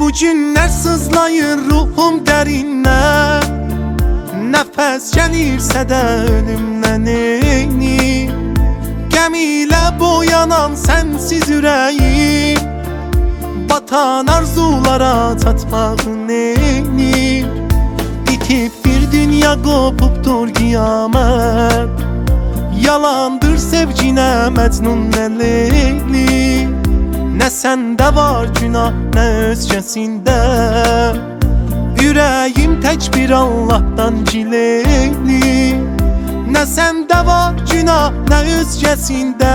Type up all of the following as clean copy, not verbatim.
Bu günler sızlayır ruhum derinden, nefes gelirse de ölümden eyni. Gemiyle boyanan sensiz yüreğim, batan arzulara tatmağın eyni. Bitip bir dünya kopuptur kıyamet, yalandır sevgine Mecnun ne Leyli. Ne sende var günah ne özgesinde, yüreğim tek bir Allah'tan cileyli. Ne sende var günah ne özgesinde,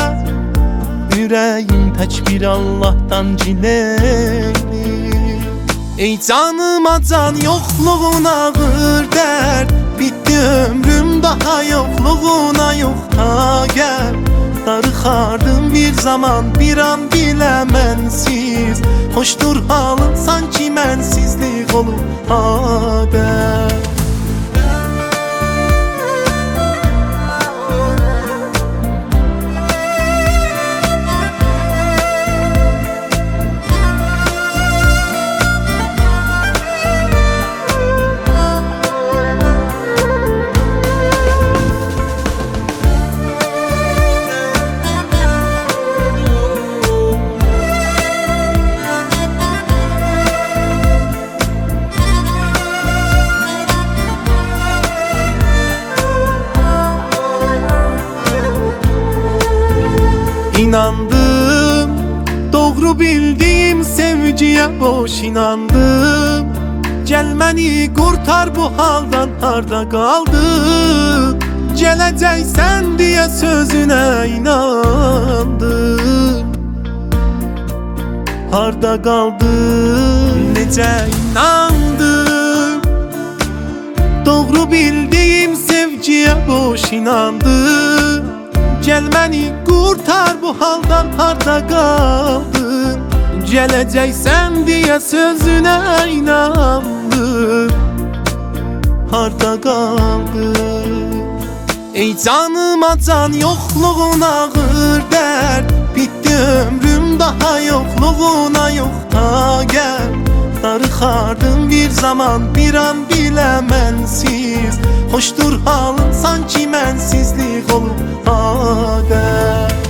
yüreğim tek bir Allah'tan cileyli. Ey canıma can yokluğun ağır dert, bitti ömrüm daha yokluğuna yok ta gel. Darıxardım bir zaman bir an bile mənsiz, hoşdur halın sanki mənsizlik olur adət. İnandım, doğru bildiğim sevgiye boş inandım. Gel məni kurtar bu haldan, harda kaldın? Geleceksen diye sözüne inandım. Harda kaldın, nece inandım. Doğru bildiğim sevgiye boş inandım. Gel məni kurtar bu haldan, harda kaldın? Geleceksen diye sözüne inandım. Harda kaldın? Ey canıma can yokluğun ağır dert, bitti ömrüm daha yokluğuna yok ta gel. Darıxardım bir zaman bir an bile mənsiz, hoşdur halın sanki mənsizlik olur adət.